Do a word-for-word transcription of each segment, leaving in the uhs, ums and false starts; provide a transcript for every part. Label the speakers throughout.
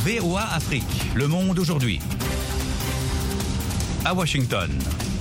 Speaker 1: V O A Afrique, Le Monde aujourd'hui. À Washington.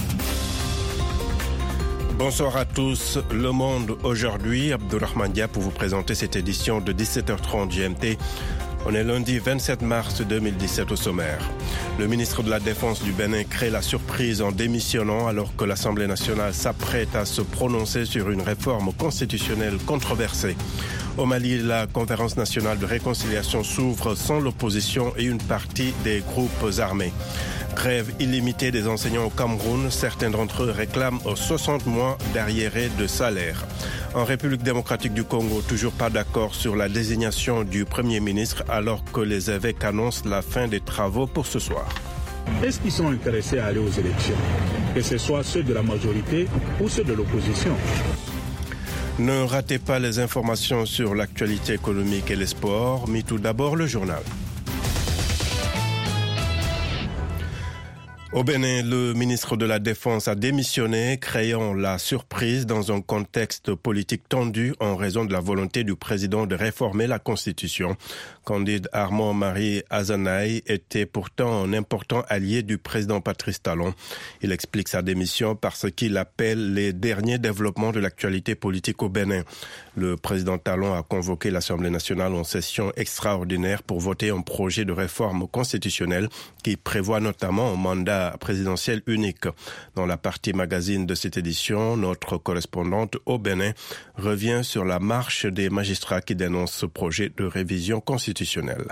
Speaker 2: Bonsoir à tous. Le Monde aujourd'hui, Abdourahmane Dia pour vous présenter cette édition de dix-sept heures trente G M T. On est lundi vingt-sept mars deux mille dix-sept au sommaire. Le ministre de la Défense du Bénin crée la surprise en démissionnant alors que l'Assemblée nationale s'apprête à se prononcer sur une réforme constitutionnelle controversée. Au Mali, la conférence nationale de réconciliation s'ouvre sans l'opposition et une partie des groupes armés. Grève illimitée des enseignants au Cameroun, certains d'entre eux réclament soixante mois d'arriérés de salaire. En République démocratique du Congo, toujours pas d'accord sur la désignation du Premier ministre alors que les évêques annoncent la fin des travaux pour ce soir.
Speaker 3: Est-ce qu'ils sont intéressés à aller aux élections, que ce soit ceux de la majorité ou ceux de l'opposition?
Speaker 2: Ne ratez pas les informations sur l'actualité économique et les sports, mais tout d'abord le journal. Au Bénin, le ministre de la Défense a démissionné, créant la surprise dans un contexte politique tendu en raison de la volonté du président de réformer la Constitution. Candide Armand-Marie Azanaï était pourtant un important allié du président Patrice Talon. Il explique sa démission par ce qu'il appelle les derniers développements de l'actualité politique au Bénin. Le président Talon a convoqué l'Assemblée nationale en session extraordinaire pour voter un projet de réforme constitutionnelle qui prévoit notamment un mandat présidentiel unique. Dans la partie magazine de cette édition, notre correspondante au Bénin revient sur la marche des magistrats qui dénoncent ce projet de révision constitutionnelle.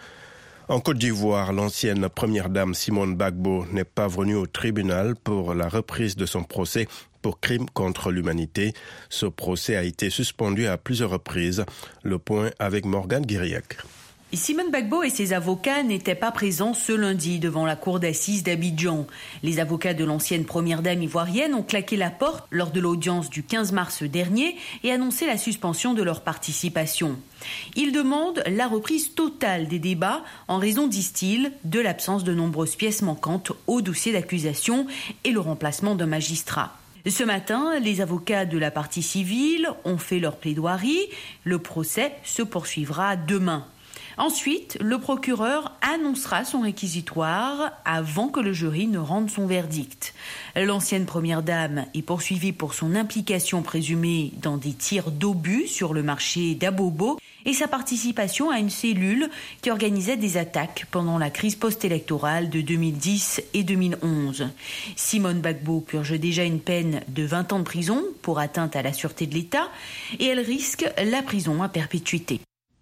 Speaker 2: En Côte d'Ivoire, l'ancienne première dame Simone Gbagbo n'est pas venue au tribunal pour la reprise de son procès pour crime contre l'humanité. Ce procès a été suspendu à plusieurs reprises. Le point avec Morgane Guiriac.
Speaker 4: Simone Gbagbo et ses avocats n'étaient pas présents ce lundi devant la cour d'assises d'Abidjan. Les avocats de l'ancienne première dame ivoirienne ont claqué la porte lors de l'audience du quinze mars dernier et annoncé la suspension de leur participation. Ils demandent la reprise totale des débats en raison, disent-ils, de l'absence de nombreuses pièces manquantes au dossier d'accusation et le remplacement d'un magistrat. Ce matin, les avocats de la partie civile ont fait leur plaidoirie. Le procès se poursuivra demain. Ensuite, le procureur annoncera son réquisitoire avant que le jury ne rende son verdict. L'ancienne première dame est poursuivie pour son implication présumée dans des tirs d'obus sur le marché d'Abobo et sa participation à une cellule qui organisait des attaques pendant la crise post-électorale de deux mille dix et deux mille onze. Simone Gbagbo purge déjà une peine de vingt ans de prison pour atteinte à la sûreté de l'État et elle risque la prison à perpétuité.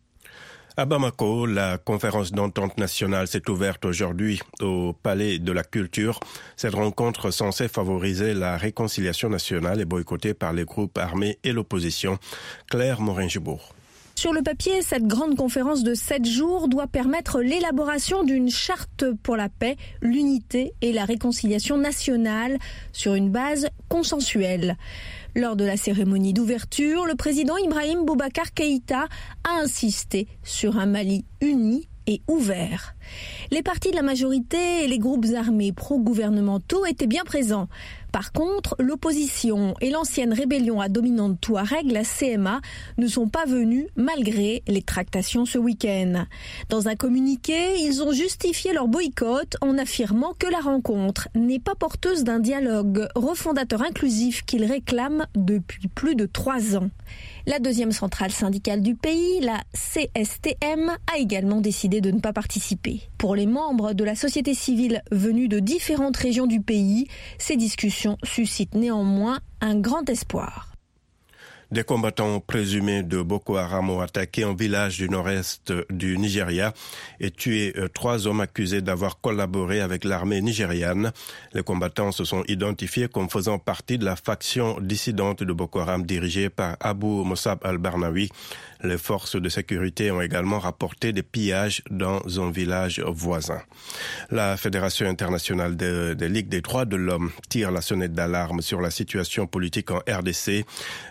Speaker 2: À Bamako, la conférence d'entente nationale s'est ouverte aujourd'hui au Palais de la Culture. Cette rencontre censée favoriser la réconciliation nationale est boycottée par les groupes armés et l'opposition. Claire Morin-Gibourg.
Speaker 5: Sur le papier, cette grande conférence de sept jours doit permettre l'élaboration d'une charte pour la paix, l'unité et la réconciliation nationale sur une base consensuelle. Lors de la cérémonie d'ouverture, le président Ibrahim Boubacar Keïta a insisté sur un Mali uni et ouvert. Les partis de la majorité et les groupes armés pro-gouvernementaux étaient bien présents. Par contre, l'opposition et l'ancienne rébellion à dominante touareg, la C M A, ne sont pas venus malgré les tractations ce week-end. Dans un communiqué, ils ont justifié leur boycott en affirmant que la rencontre n'est pas porteuse d'un dialogue refondateur inclusif qu'ils réclament depuis plus de trois ans. La deuxième centrale syndicale du pays, la C S T M, a également décidé de ne pas participer. Pour les membres de la société civile venus de différentes régions du pays, ces discussions suscitent néanmoins un grand espoir.
Speaker 2: Des combattants présumés de Boko Haram ont attaqué un village du nord-est du Nigeria et tué trois hommes accusés d'avoir collaboré avec l'armée nigériane. Les combattants se sont identifiés comme faisant partie de la faction dissidente de Boko Haram dirigée par Abu Musab al-Barnawi. Les forces de sécurité ont également rapporté des pillages dans un village voisin. La Fédération internationale des de Ligues des droits de l'homme tire la sonnette d'alarme sur la situation politique en R D C. La F I D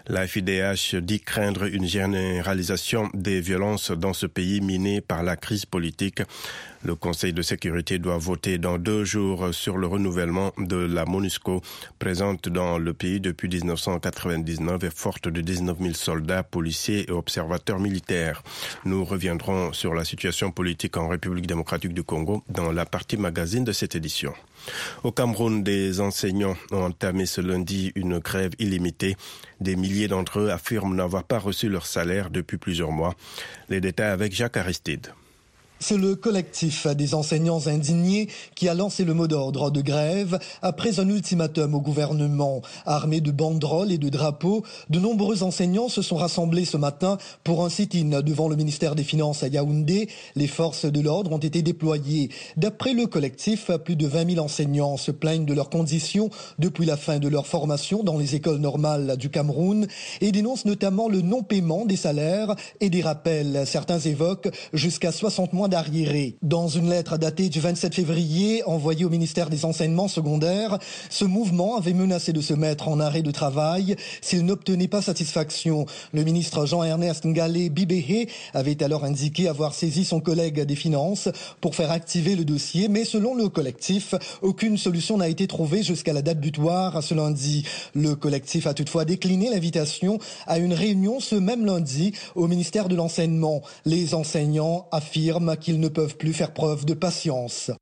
Speaker 2: D H dit craindre une généralisation des violences dans ce pays miné par la crise politique. Le Conseil de sécurité doit voter dans deux jours sur le renouvellement de la MONUSCO, présente dans le pays depuis dix-neuf cent quatre-vingt-dix-neuf et forte de dix-neuf mille soldats, policiers et observateurs militaires. Nous reviendrons sur la situation politique en République démocratique du Congo dans la partie magazine de cette édition. Au Cameroun, des enseignants ont entamé ce lundi une grève illimitée. Des milliers d'entre eux affirment n'avoir pas reçu leur salaire depuis plusieurs mois. Les détails avec Jacques Aristide.
Speaker 6: C'est le collectif des enseignants indignés qui a lancé le mot d'ordre de grève après un ultimatum au gouvernement. Armés de banderoles et de drapeaux, de nombreux enseignants se sont rassemblés ce matin pour un sit-in devant le ministère des Finances à Yaoundé. Les forces de l'ordre ont été déployées. D'après le collectif, plus de vingt mille enseignants se plaignent de leurs conditions depuis la fin de leur formation dans les écoles normales du Cameroun et dénoncent notamment le non-paiement des salaires et des rappels. Certains évoquent jusqu'à soixante mois d'arriérés. Dans une lettre datée du vingt-sept février envoyée au ministère des Enseignements secondaires, ce mouvement avait menacé de se mettre en arrêt de travail s'il n'obtenait pas satisfaction. Le ministre Jean-Ernest Ngalé Bibéhé avait alors indiqué avoir saisi son collègue des Finances pour faire activer le dossier, mais selon le collectif, aucune solution n'a été trouvée jusqu'à la date butoir ce lundi. Le collectif a toutefois décliné l'invitation à une réunion ce même lundi au ministère de l'Enseignement. Les enseignants affirment qu'ils ne peuvent plus faire preuve de patience.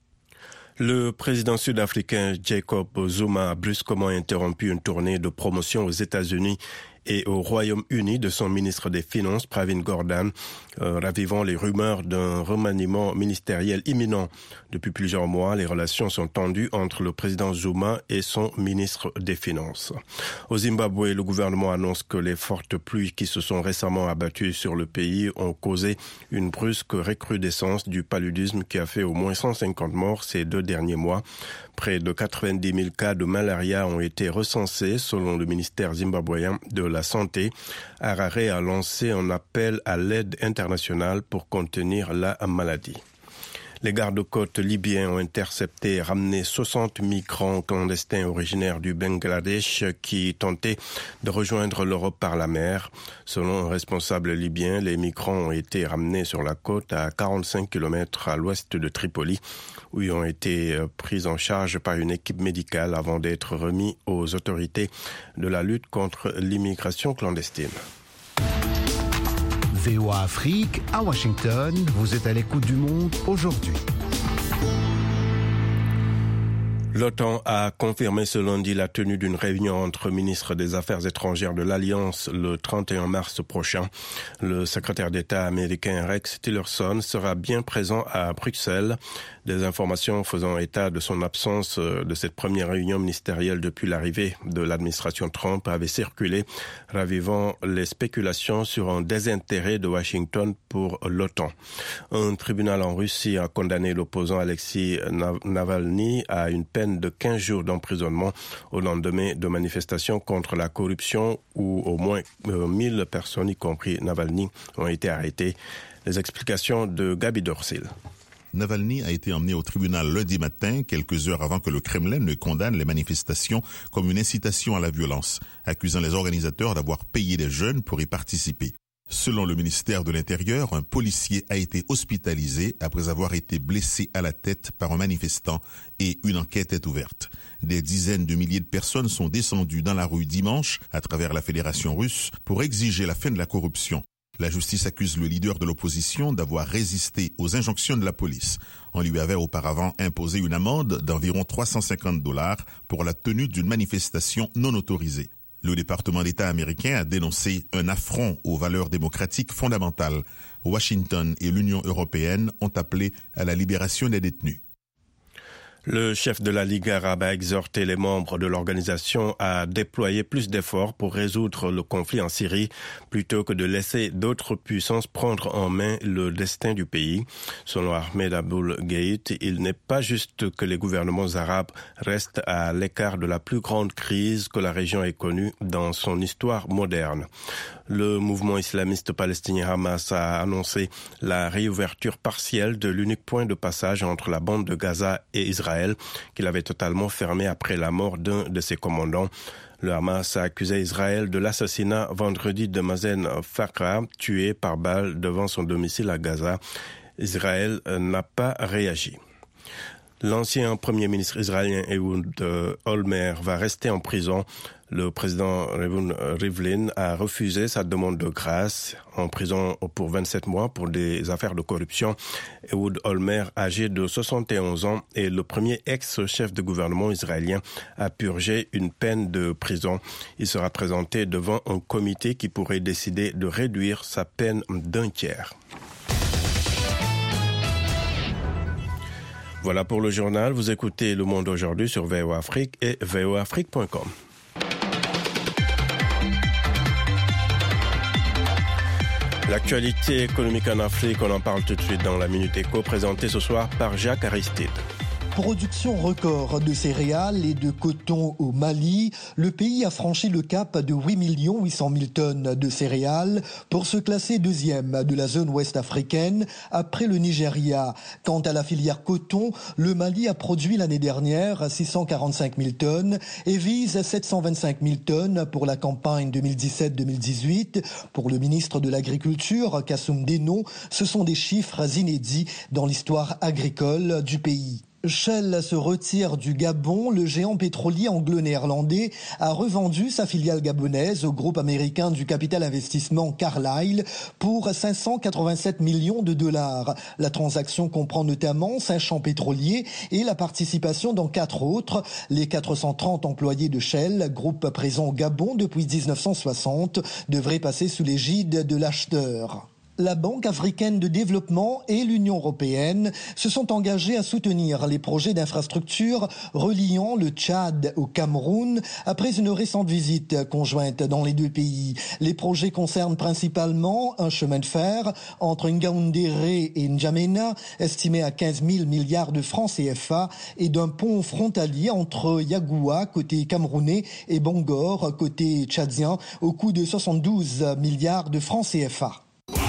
Speaker 2: Le président sud-africain Jacob Zuma a brusquement interrompu une tournée de promotion aux États-Unis et au Royaume-Uni de son ministre des Finances, Pravin Gordhan, euh, ravivant les rumeurs d'un remaniement ministériel imminent. Depuis plusieurs mois, les relations sont tendues entre le président Zuma et son ministre des Finances. Au Zimbabwe, le gouvernement annonce que les fortes pluies qui se sont récemment abattues sur le pays ont causé une brusque recrudescence du paludisme qui a fait au moins cent cinquante morts ces deux derniers mois. Près de quatre-vingt-dix mille cas de malaria ont été recensés selon le ministère zimbabwéen de la Santé. Harare a lancé un appel à l'aide internationale pour contenir la maladie. Les gardes-côtes libyens ont intercepté et ramené soixante migrants clandestins originaires du Bangladesh qui tentaient de rejoindre l'Europe par la mer. Selon un responsable libyen, les migrants ont été ramenés sur la côte à quarante-cinq kilomètres à l'ouest de Tripoli, où ils ont été pris en charge par une équipe médicale avant d'être remis aux autorités de la lutte contre l'immigration clandestine.
Speaker 7: V O A Afrique, à Washington, vous êtes à l'écoute du monde aujourd'hui.
Speaker 2: L'OTAN a confirmé ce lundi la tenue d'une réunion entre ministres des Affaires étrangères de l'Alliance le trente et un mars prochain. Le secrétaire d'État américain Rex Tillerson sera bien présent à Bruxelles. Des informations faisant état de son absence de cette première réunion ministérielle depuis l'arrivée de l'administration Trump avaient circulé, ravivant les spéculations sur un désintérêt de Washington pour l'OTAN. Un tribunal en Russie a condamné l'opposant Alexei Navalny à une peine de quinze jours d'emprisonnement au lendemain de manifestations contre la corruption où au moins mille personnes, y compris Navalny, ont été arrêtées. Les explications de Gabi Dorsil.
Speaker 8: Navalny a été emmené au tribunal lundi matin, quelques heures avant que le Kremlin ne condamne les manifestations comme une incitation à la violence, accusant les organisateurs d'avoir payé des jeunes pour y participer. Selon le ministère de l'Intérieur, un policier a été hospitalisé après avoir été blessé à la tête par un manifestant et une enquête est ouverte. Des dizaines de milliers de personnes sont descendues dans la rue dimanche à travers la Fédération russe pour exiger la fin de la corruption. La justice accuse le leader de l'opposition d'avoir résisté aux injonctions de la police. On lui avait auparavant imposé une amende d'environ trois cent cinquante dollars pour la tenue d'une manifestation non autorisée. Le département d'État américain a dénoncé un affront aux valeurs démocratiques fondamentales. Washington et l'Union européenne ont appelé à la libération des détenus.
Speaker 2: Le chef de la Ligue arabe a exhorté les membres de l'organisation à déployer plus d'efforts pour résoudre le conflit en Syrie plutôt que de laisser d'autres puissances prendre en main le destin du pays. Selon Ahmed Aboul-Gheit, il n'est pas juste que les gouvernements arabes restent à l'écart de la plus grande crise que la région ait connue dans son histoire moderne. Le mouvement islamiste palestinien Hamas a annoncé la réouverture partielle de l'unique point de passage entre la bande de Gaza et Israël, qu'il avait totalement fermé après la mort d'un de ses commandants. Le Hamas a accusé Israël de l'assassinat vendredi de Mazen Fakra, tué par balle devant son domicile à Gaza. Israël n'a pas réagi. L'ancien premier ministre israélien Ehud Olmert va rester en prison. Le président Reuven Rivlin a refusé sa demande de grâce en prison pour vingt-sept mois pour des affaires de corruption. Ehud Olmert, âgé de soixante et onze ans, est le premier ex-chef de gouvernement israélien à purger une peine de prison. Il sera présenté devant un comité qui pourrait décider de réduire sa peine d'un tiers. Voilà pour le journal. Vous écoutez Le Monde aujourd'hui sur V O A Afrique et v o afrique point com. L'actualité économique en Afrique, on en parle tout de suite dans la Minute Éco, présentée ce soir par Jacques Aristide.
Speaker 6: Production record de céréales et de coton au Mali, le pays a franchi le cap de huit millions huit cent mille tonnes de céréales pour se classer deuxième de la zone ouest africaine après le Nigeria. Quant à la filière coton, le Mali a produit l'année dernière six cent quarante-cinq mille tonnes et vise sept cent vingt-cinq mille tonnes pour la campagne deux mille dix-sept deux mille dix-huit. Pour le ministre de l'Agriculture, Kassoum Deno, ce sont des chiffres inédits dans l'histoire agricole du pays. Shell se retire du Gabon. Le géant pétrolier anglo-néerlandais a revendu sa filiale gabonaise au groupe américain du capital investissement Carlyle pour cinq cent quatre-vingt-sept millions de dollars. La transaction comprend notamment cinq champs pétroliers et la participation dans quatre autres. Les quatre cent trente employés de Shell, groupe présent au Gabon depuis dix-neuf cent soixante, devraient passer sous l'égide de l'acheteur. La Banque africaine de développement et l'Union européenne se sont engagés à soutenir les projets d'infrastructure reliant le Tchad au Cameroun après une récente visite conjointe dans les deux pays. Les projets concernent principalement un chemin de fer entre Ngaoundéré et N'Djamena, estimé à quinze mille milliards de francs C F A, et d'un pont frontalier entre Yagoua, côté camerounais, et Bangor, côté tchadien, au coût de soixante-douze milliards de francs C F A.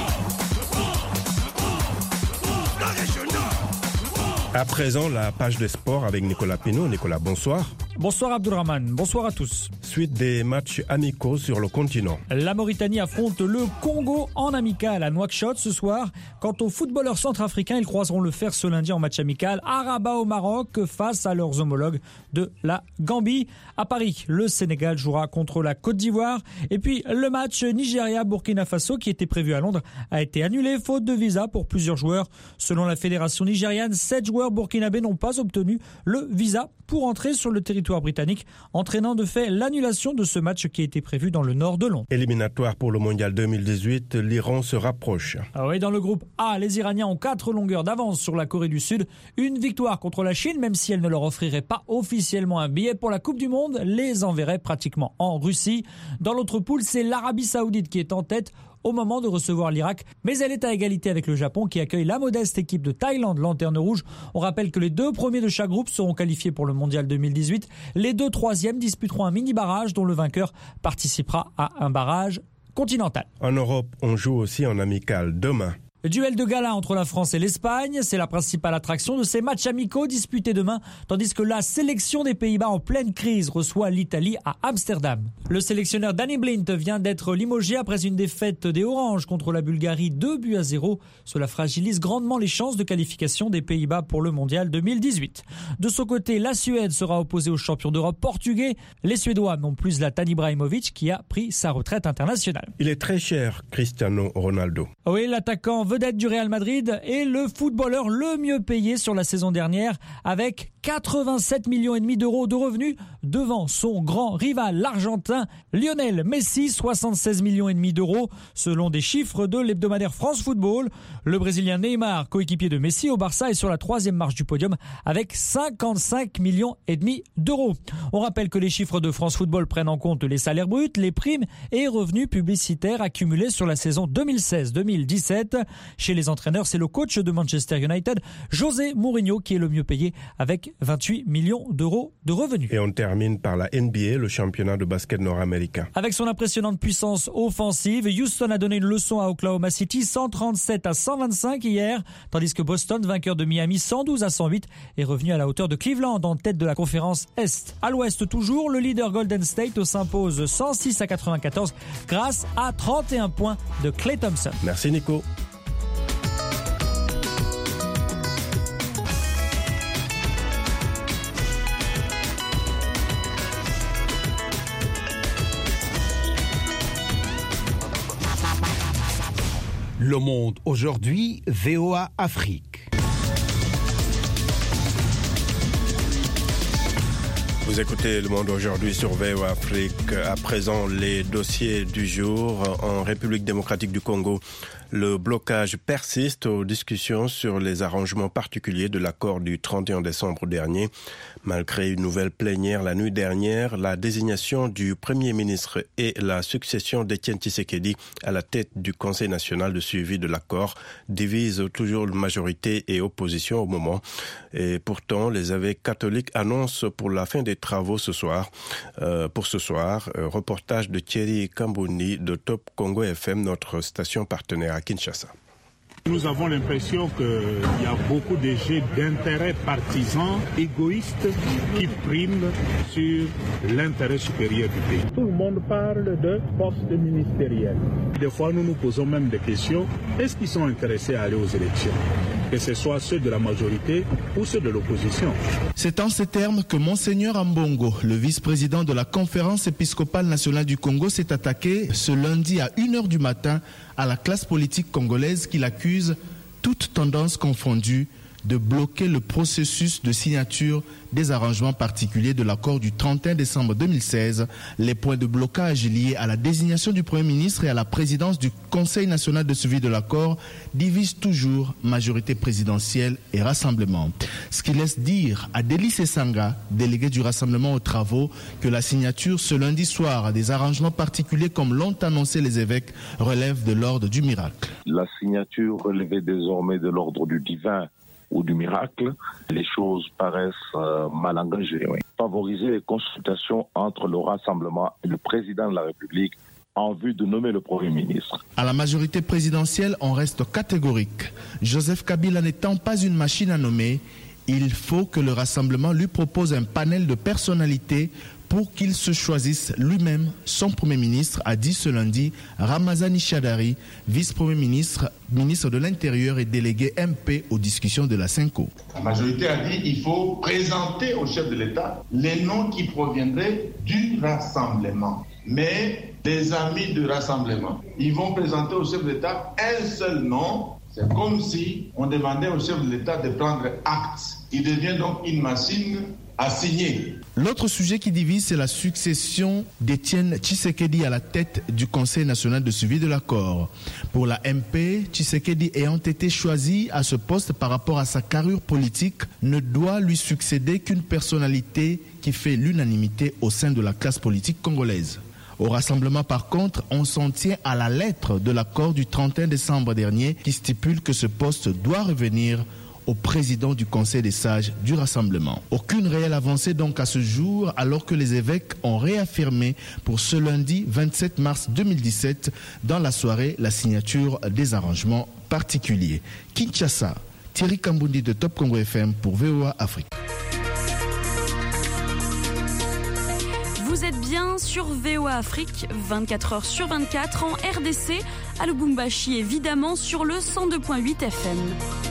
Speaker 2: À présent, la page de sport avec Nicolas Pinault. Nicolas, bonsoir.
Speaker 9: Bonsoir Abdulrahman, bonsoir à tous.
Speaker 2: Suite des matchs amicaux sur le continent.
Speaker 9: La Mauritanie affronte le Congo en amical à Nouakchott ce soir. Quant aux footballeurs centrafricains, ils croiseront le fer ce lundi en match amical à Rabat au Maroc face à leurs homologues de la Gambie. À Paris, le Sénégal jouera contre la Côte d'Ivoire. Et puis le match Nigeria-Burkina Faso qui était prévu à Londres a été annulé faute de visa pour plusieurs joueurs. Selon la fédération nigériane, sept joueurs burkinabés n'ont pas obtenu le visa pour entrer sur le territoire britannique, entraînant de fait l'annulation de ce match qui était prévu dans le nord de Londres.
Speaker 2: Éliminatoire pour le mondial deux mille dix-huit, l'Iran se rapproche.
Speaker 9: Ah oui, dans le groupe A, les Iraniens ont quatre longueurs d'avance sur la Corée du Sud. Une victoire contre la Chine, même si elle ne leur offrirait pas officiellement un billet pour la Coupe du Monde, les enverrait pratiquement en Russie. Dans l'autre poule, c'est l'Arabie Saoudite qui est en tête au moment de recevoir l'Irak, mais elle est à égalité avec le Japon qui accueille la modeste équipe de Thaïlande, lanterne rouge. On rappelle que les deux premiers de chaque groupe seront qualifiés pour le mondial deux mille dix-huit. Les deux troisièmes disputeront un mini-barrage dont le vainqueur participera à un barrage continental.
Speaker 2: En Europe, on joue aussi en amical demain.
Speaker 9: Duel de gala entre la France et l'Espagne, c'est la principale attraction de ces matchs amicaux disputés demain, tandis que la sélection des Pays-Bas en pleine crise reçoit l'Italie à Amsterdam. Le sélectionneur Danny Blind vient d'être limogé après une défaite des Oranges contre la Bulgarie deux buts à zéro. Cela fragilise grandement les chances de qualification des Pays-Bas pour le mondial deux mille dix-huit. De son côté, la Suède sera opposée aux champions d'Europe portugais. Les Suédois n'ont plus Zlatan Ibrahimovic qui a pris sa retraite internationale.
Speaker 2: Il est très cher, Cristiano Ronaldo.
Speaker 9: Oui, l'attaquant vedette du Real Madrid est le footballeur le mieux payé sur la saison dernière avec quatre-vingt-sept millions et demi d'euros de revenus devant son grand rival l'argentin Lionel Messi, soixante-seize millions et demi d'euros selon des chiffres de l'hebdomadaire France Football. Le Brésilien Neymar, coéquipier de Messi au Barça, est sur la troisième marche du podium avec cinquante-cinq millions et demi d'euros. On rappelle que les chiffres de France Football prennent en compte les salaires bruts, les primes et revenus publicitaires accumulés sur la saison deux mille seize deux mille dix-sept. Chez les entraîneurs, c'est le coach de Manchester United, José Mourinho, qui est le mieux payé avec et vingt-huit millions d'euros de revenus.
Speaker 2: Et on termine par la N B A, le championnat de basket nord-américain.
Speaker 9: Avec son impressionnante puissance offensive, Houston a donné une leçon à Oklahoma City, cent trente-sept à cent vingt-cinq hier, tandis que Boston, vainqueur de Miami, cent douze à cent huit, est revenu à la hauteur de Cleveland en tête de la conférence Est. À l'Ouest toujours, le leader Golden State s'impose cent six à quatre-vingt-quatorze grâce à trente et un points de Klay Thompson.
Speaker 2: Merci Nico.
Speaker 7: Le Monde aujourd'hui, V O A Afrique.
Speaker 2: Vous écoutez Le Monde aujourd'hui sur V O A Afrique. À présent, les dossiers du jour. En République démocratique du Congo, le blocage persiste aux discussions sur les arrangements particuliers de l'accord du trente et un décembre dernier. Malgré une nouvelle plénière la nuit dernière, la désignation du Premier ministre et la succession d'Étienne Tshisekedi à la tête du Conseil national de suivi de l'accord divisent toujours majorité et opposition au moment. Et pourtant, les évêques catholiques annoncent pour la fin des travaux ce soir. Euh, pour ce soir, euh, reportage de Thierry Kambouni de Top Congo F M, notre station partenaire à Kinshasa.
Speaker 3: Nous avons l'impression qu'il y a beaucoup de jeux d'intérêts partisans, égoïstes, qui priment sur l'intérêt supérieur du pays. Tout le monde parle de poste ministériel. Des fois, nous nous posons même des questions. Est-ce qu'ils sont intéressés à aller aux élections ? Que ce soit ceux de la majorité ou ceux de l'opposition.
Speaker 10: C'est en ces termes que Monseigneur Ambongo, le vice-président de la Conférence épiscopale nationale du Congo, s'est attaqué ce lundi à une heure du matin à la classe politique congolaise qu'il accuse, toute tendance confondue, de bloquer le processus de signature des arrangements particuliers de l'accord du trente et un décembre deux mille seize. Les points de blocage liés à la désignation du Premier ministre et à la présidence du Conseil national de suivi de l'accord divisent toujours majorité présidentielle et rassemblement. Ce qui laisse dire à Délice Sanga, délégué du rassemblement aux travaux, que la signature ce lundi soir des arrangements particuliers comme l'ont annoncé les évêques relève de l'ordre du miracle.
Speaker 11: La signature relevait désormais de l'ordre du divin ou du miracle, les choses paraissent euh, mal engagées. Oui. Favoriser les consultations entre le Rassemblement et le président de la République en vue de nommer le Premier ministre.
Speaker 10: À la majorité présidentielle, on reste catégorique. Joseph Kabila n'étant pas une machine à nommer, il faut que le Rassemblement lui propose un panel de personnalités pour qu'il se choisisse lui-même son Premier ministre, a dit ce lundi Ramazani Chadari, vice-premier ministre, ministre de l'Intérieur et délégué M P aux discussions de la Cinco.
Speaker 12: La majorité a dit qu'il faut présenter au chef de l'État les noms qui proviendraient du Rassemblement. Mais les amis du Rassemblement, ils vont présenter au chef de l'État un seul nom. C'est comme si on demandait au chef de l'État de prendre acte. Il devient donc une machine à signer.
Speaker 10: L'autre sujet qui divise, c'est la succession d'Étienne Tshisekedi à la tête du Conseil national de suivi de l'accord. Pour la M P, Tshisekedi ayant été choisi à ce poste par rapport à sa carrure politique, ne doit lui succéder qu'une personnalité qui fait l'unanimité au sein de la classe politique congolaise. Au Rassemblement, par contre, on s'en tient à la lettre de l'accord du trente et un décembre dernier qui stipule que ce poste doit revenir au président du Conseil des sages du Rassemblement. Aucune réelle avancée donc à ce jour, alors que les évêques ont réaffirmé pour ce lundi vingt-sept mars deux mille dix-sept, dans la soirée, la signature des arrangements particuliers. Kinshasa, Thierry Kambundi de Top Congo F M pour V O A Afrique.
Speaker 13: Vous êtes bien sur V O A Afrique, vingt-quatre heures sur vingt-quatre, en R D C, à Lubumbashi évidemment sur le cent deux virgule huit F M.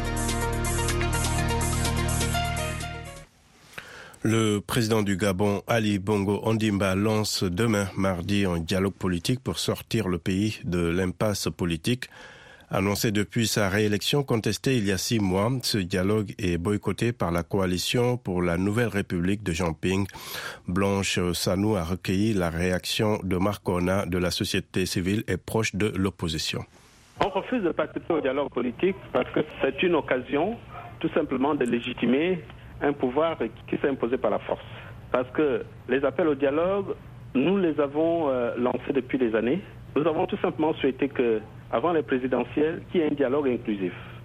Speaker 2: Le président du Gabon, Ali Bongo Ondimba, lance demain, mardi, un dialogue politique pour sortir le pays de l'impasse politique. Annoncé depuis sa réélection contestée il y a six mois, ce dialogue est boycotté par la coalition pour la Nouvelle République de Jean Ping. Blanche Sanou a recueilli la réaction de Marc Ona de la société civile et proche de l'opposition.
Speaker 14: On refuse de participer au dialogue politique parce que c'est une occasion tout simplement de légitimer un pouvoir qui s'est imposé par la force. Parce que les appels au dialogue, nous les avons euh, lancés depuis des années. Nous avons tout simplement souhaité que, avant les présidentielles, qu'il y ait un dialogue inclusif.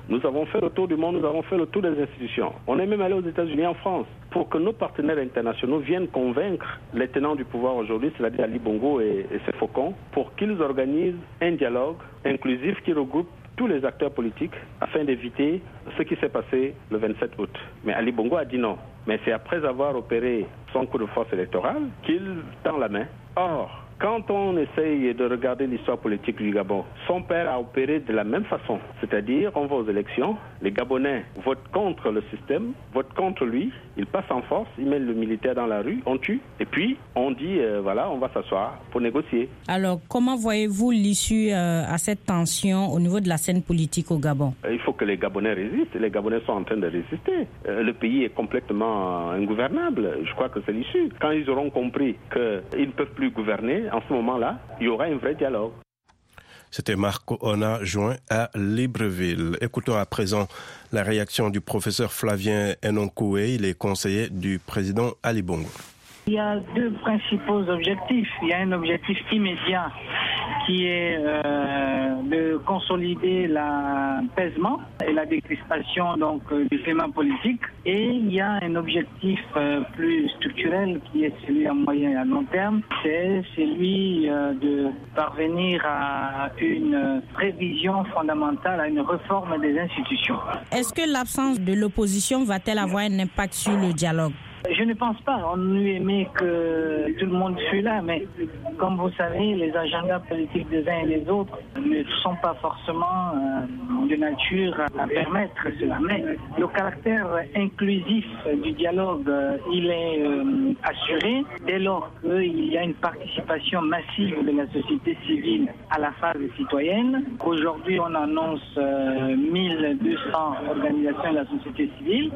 Speaker 14: Nous avons fait le tour du monde, nous avons fait le tour des institutions. On est même allé aux États-Unis, en France, pour que nos partenaires internationaux viennent convaincre les tenants du pouvoir aujourd'hui, c'est-à-dire Ali Bongo et, et ses faucons, pour qu'ils organisent un dialogue inclusif qui regroupe tous les acteurs politiques afin d'éviter ce qui s'est passé le vingt-sept août. Mais Ali Bongo a dit non. Mais c'est après avoir opéré son coup de force électoral qu'il tend la main. Or, quand on essaye de regarder l'histoire politique du Gabon, son père a opéré de la même façon. C'est-à-dire, on va aux élections, les Gabonais votent contre le système, votent contre lui, ils passent en force, ils mettent le militaire dans la rue, on tue, et puis on dit, euh, voilà, on va s'asseoir pour négocier.
Speaker 15: Alors, comment voyez-vous l'issue euh, à cette tension au niveau de la scène politique au Gabon?
Speaker 14: Il faut que les Gabonais résistent, les Gabonais sont en train de résister. Euh, le pays est complètement ingouvernable, je crois que c'est l'issue. Quand ils auront compris qu'ils ne peuvent plus gouverner, en ce moment-là, il y aura un vrai dialogue.
Speaker 2: C'était Marco Ona, joint à Libreville. Écoutons à présent la réaction du professeur Flavien Enonkoué, il est conseiller du président Ali Bongo.
Speaker 16: Il y a deux principaux objectifs. Il y a un objectif immédiat qui est euh, de consolider l'apaisement et la décrispation donc du climat politique. Et il y a un objectif euh, plus structurel qui est celui à moyen et à long terme. C'est celui euh, de parvenir à une révision fondamentale, à une réforme des institutions.
Speaker 15: Est-ce que l'absence de l'opposition va-t-elle avoir un impact sur le dialogue?
Speaker 16: Je ne pense pas. On eût aimé que tout le monde fût là, mais comme vous savez, les agendas politiques des uns et des autres ne sont pas forcément euh, de nature à permettre cela. Mais le caractère inclusif du dialogue, euh, il est euh, assuré dès lors qu'il y a une participation massive de la société civile à la phase citoyenne. Aujourd'hui, on annonce euh, mille deux cents organisations de la société civile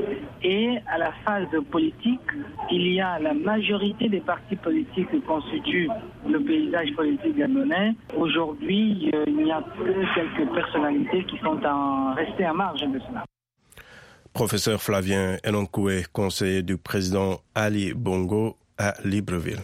Speaker 16: et à la phase politique, il y a la majorité des partis politiques qui constituent le paysage politique gabonais. Aujourd'hui, euh, il n'y a que quelques personnalités qui sont en, restées à marge de cela.
Speaker 2: Professeur Flavien Enonkoué, conseiller du président Ali Bongo à Libreville.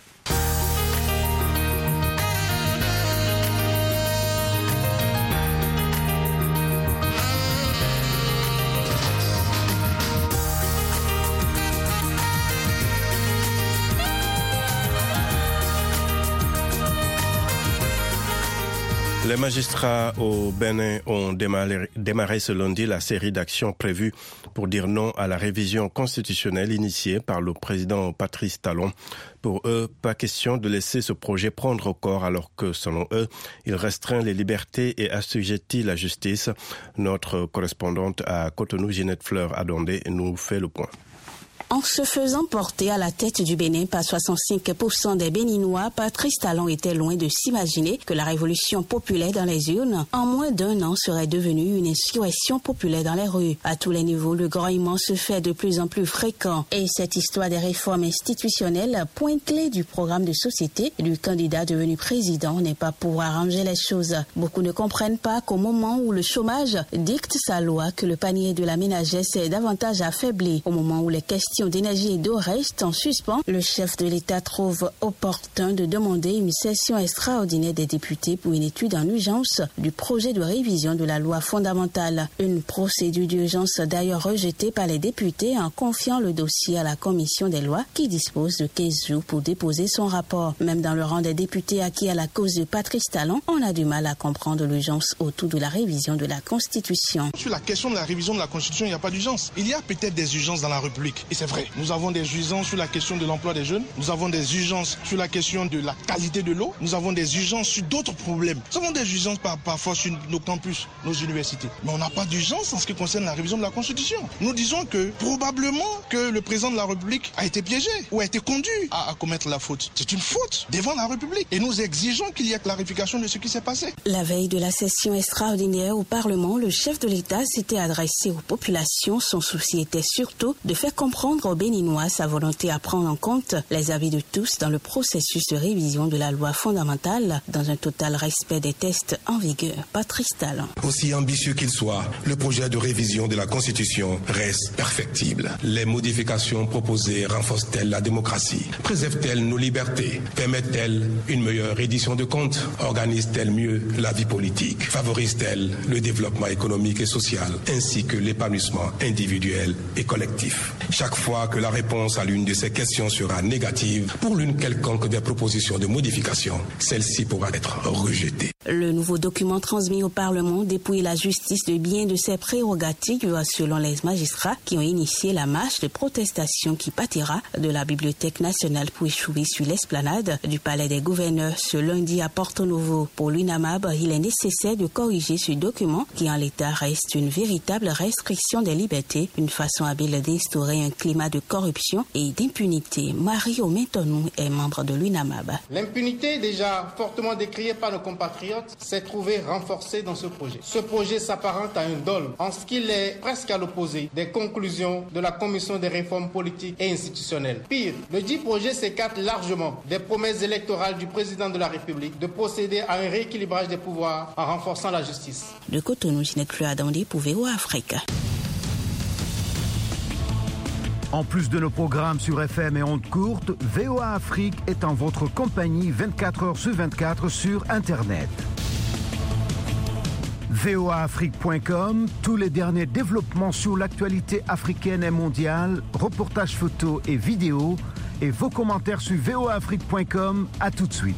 Speaker 2: Les magistrats au Bénin ont démarré, démarré ce lundi la série d'actions prévues pour dire non à la révision constitutionnelle initiée par le président Patrice Talon. Pour eux, pas question de laisser ce projet prendre corps alors que, selon eux, il restreint les libertés et assujettit la justice. Notre correspondante à Cotonou, Ginette Fleur Adondé, nous fait le point.
Speaker 17: En se faisant porter à la tête du Bénin par soixante-cinq pour cent des Béninois, Patrice Talon était loin de s'imaginer que la révolution populaire dans les urnes, en moins d'un an, serait devenue une insurrection populaire dans les rues. À tous les niveaux, le grouillement se fait de plus en plus fréquent. Et cette histoire des réformes institutionnelles, point clé du programme de société du candidat devenu président, n'est pas pour arranger les choses. Beaucoup ne comprennent pas qu'au moment où le chômage dicte sa loi, que le panier de la ménagère s'est davantage affaibli, au moment où les questions d'énergie et d'eau restent en suspens, le chef de l'État trouve opportun de demander une session extraordinaire des députés pour une étude en urgence du projet de révision de la loi fondamentale. Une procédure d'urgence d'ailleurs rejetée par les députés en confiant le dossier à la commission des lois qui dispose de quinze jours pour déposer son rapport. Même dans le rang des députés acquis à la cause de Patrice Talon, on a du mal à comprendre l'urgence autour de la révision de la Constitution.
Speaker 18: Sur la question de la révision de la Constitution, il n'y a pas d'urgence. Il y a peut-être des urgences dans la République. Et c'est vrai. Nous avons des urgences sur la question de l'emploi des jeunes. Nous avons des urgences sur la question de la qualité de l'eau. Nous avons des urgences sur d'autres problèmes. Nous avons des urgences par, parfois sur nos campus, nos universités. Mais on n'a pas d'urgence en ce qui concerne la révision de la Constitution. Nous disons que probablement que le président de la République a été piégé ou a été conduit à, à commettre la faute. C'est une faute devant la République. Et nous exigeons qu'il y ait clarification de ce qui s'est passé.
Speaker 17: La veille de la session extraordinaire au Parlement, le chef de l'État s'était adressé aux populations. Son souci était surtout de faire comprendre rendre aux Béninois sa volonté à prendre en compte les avis de tous dans le processus de révision de la loi fondamentale dans un total respect des textes en vigueur. Patrice Talon.
Speaker 19: Aussi ambitieux qu'il soit, le projet de révision de la Constitution reste perfectible. Les modifications proposées renforcent-elles la démocratie? Préservent-elles nos libertés? Permettent-elles une meilleure reddition de comptes? Organisent-elles mieux la vie politique? Favorisent-elles le développement économique et social ainsi que l'épanouissement individuel et collectif? Chaque fois que la réponse à l'une de ces questions sera négative pour l'une quelconque des propositions de modification, celle-ci pourra être rejetée.
Speaker 17: Le nouveau document transmis au Parlement dépouille la justice de bien de ses prérogatives selon les magistrats qui ont initié la marche de protestation qui partira de la Bibliothèque nationale pour échouer sur l'esplanade du Palais des gouverneurs ce lundi à Porto Novo. Pour l'UNAMAB, il est nécessaire de corriger ce document qui en l'état reste une véritable restriction des libertés, une façon habile d'instaurer un climat de corruption et d'impunité. Mario Mentonou est membre de l'UNAMAB.
Speaker 20: L'impunité, déjà fortement décriée par nos compatriotes, s'est trouvée renforcée dans ce projet. Ce projet s'apparente à un dol, en ce qu'il est presque à l'opposé des conclusions de la Commission des réformes politiques et institutionnelles. Pire, le dit projet s'écarte largement des promesses électorales du président de la République de procéder à un rééquilibrage des pouvoirs en renforçant la justice.
Speaker 17: De Cotonou, Ginette Cluadandi pour V O A Afrique.
Speaker 7: En plus de nos programmes sur F M et ondes courtes, V O A Afrique est en votre compagnie vingt-quatre heures sur vingt-quatre sur Internet. V O A Afrique point com, tous les derniers développements sur l'actualité africaine et mondiale, reportages photos et vidéos, et vos commentaires sur V O A Afrique point com. À tout de suite.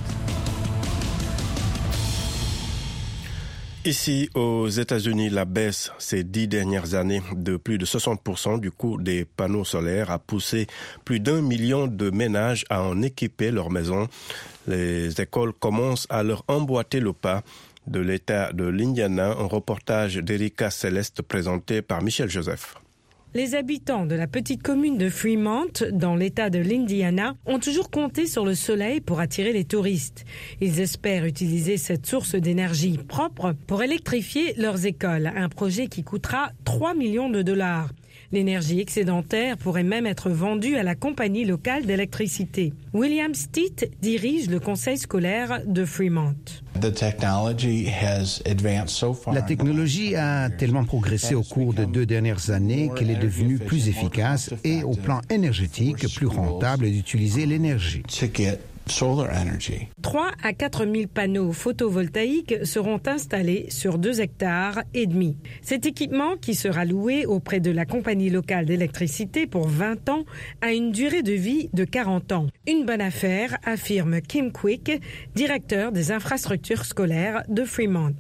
Speaker 2: Ici, aux États-Unis, la baisse ces dix dernières années de plus de soixante pour cent du coût des panneaux solaires a poussé plus d'un million de ménages à en équiper leur maison. Les écoles commencent à leur emboîter le pas. De l'État de l'Indiana, un reportage d'Erika Céleste présenté par Michel Joseph.
Speaker 21: Les habitants de la petite commune de Fremont, dans l'État de l'Indiana, ont toujours compté sur le soleil pour attirer les touristes. Ils espèrent utiliser cette source d'énergie propre pour électrifier leurs écoles, un projet qui coûtera trois millions de dollars. L'énergie excédentaire pourrait même être vendue à la compagnie locale d'électricité. William Stitt dirige le conseil scolaire de Fremont.
Speaker 22: La technologie a tellement progressé au cours des deux dernières années qu'elle est devenue plus efficace et au plan énergétique plus rentable d'utiliser l'énergie.
Speaker 21: trois à quatre mille panneaux photovoltaïques seront installés sur deux hectares et demi. Cet équipement, qui sera loué auprès de la compagnie locale d'électricité pour vingt ans, a une durée de vie de quarante ans. Une bonne affaire, affirme Kim Quick, directeur des infrastructures scolaires de Fremont.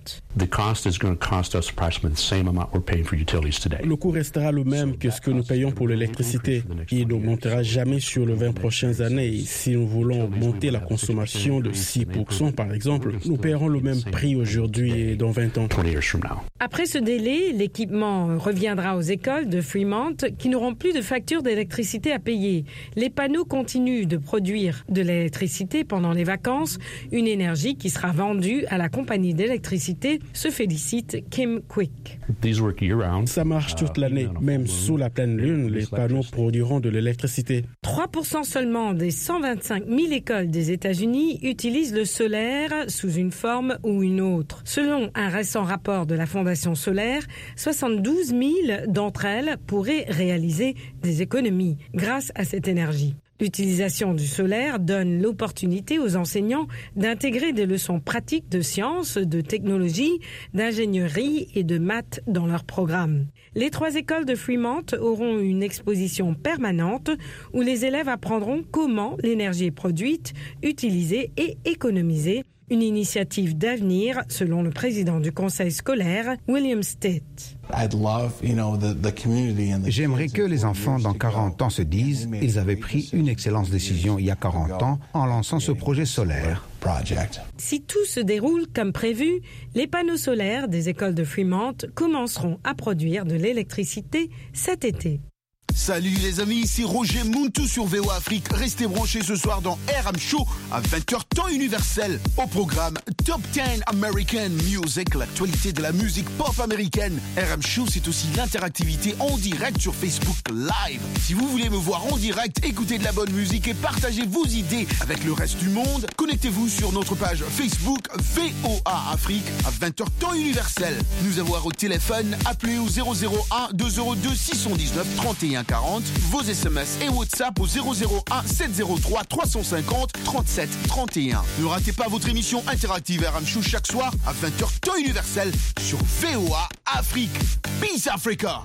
Speaker 23: Le coût restera le même que ce que nous payons pour l'électricité. Il ne montera jamais sur les vingt prochaines années. Si nous voulons monter la consommation de six pour cent par exemple, nous paierons le même prix aujourd'hui et dans vingt ans.
Speaker 21: Après ce délai, l'équipement reviendra aux écoles de Fremont qui n'auront plus de facture d'électricité à payer. Les panneaux continuent de produire de l'électricité pendant les vacances, une énergie qui sera vendue à la compagnie d'électricité, se félicite Kim Quick.
Speaker 23: Ça marche toute l'année. Même sous la pleine lune, les panneaux produiront de l'électricité.
Speaker 21: trois pour cent seulement des cent vingt-cinq mille écoles des États-Unis utilisent le solaire sous une forme ou une autre. Selon un récent rapport de la Fondation Solaire, soixante-douze mille d'entre elles pourraient réaliser des économies grâce à cette énergie. L'utilisation du solaire donne l'opportunité aux enseignants d'intégrer des leçons pratiques de sciences, de technologie, d'ingénierie et de maths dans leur programme. Les trois écoles de Fremont auront une exposition permanente où les élèves apprendront comment l'énergie est produite, utilisée et économisée. Une initiative d'avenir, selon le président du conseil scolaire, William Stitt.
Speaker 22: J'aimerais que les enfants dans quarante ans se disent qu'ils avaient pris une excellente décision il y a quarante ans en lançant ce projet solaire.
Speaker 21: Si tout se déroule comme prévu, les panneaux solaires des écoles de Fremont commenceront à produire de l'électricité cet été.
Speaker 1: Salut les amis, ici Roger Muntu sur V O A Afrique. Restez branchés ce soir dans R M Show à vingt heures temps universel. Au programme Top dix American Music, l'actualité de la musique pop américaine. R M Show, c'est aussi l'interactivité en direct sur Facebook Live. Si vous voulez me voir en direct, écouter de la bonne musique et partager vos idées avec le reste du monde, connectez-vous sur notre page Facebook V O A Afrique à vingt heures temps universel. Nous avoir au téléphone, appelez au zéro zéro un deux zéro deux six un neuf trente et un quarante, vos S M S et WhatsApp au zéro zéro un sept zéro trois trois cent cinquante trente-sept trente et un. Ne ratez pas votre émission interactive R M Show chaque soir à vingt heures temps universel sur V O A Afrique. Peace Africa!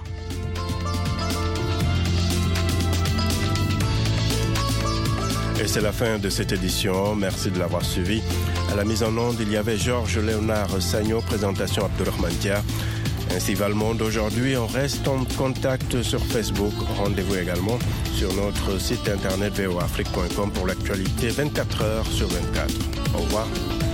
Speaker 2: Et c'est la fin de cette édition. Merci de l'avoir suivi. À la mise en onde, il y avait Georges Léonard Sagno, présentation Abdulrahman Dia. Ainsi va le monde aujourd'hui. On reste en contact sur Facebook. Rendez-vous également sur notre site internet v o afrique point com pour l'actualité vingt-quatre heures sur vingt-quatre. Au revoir.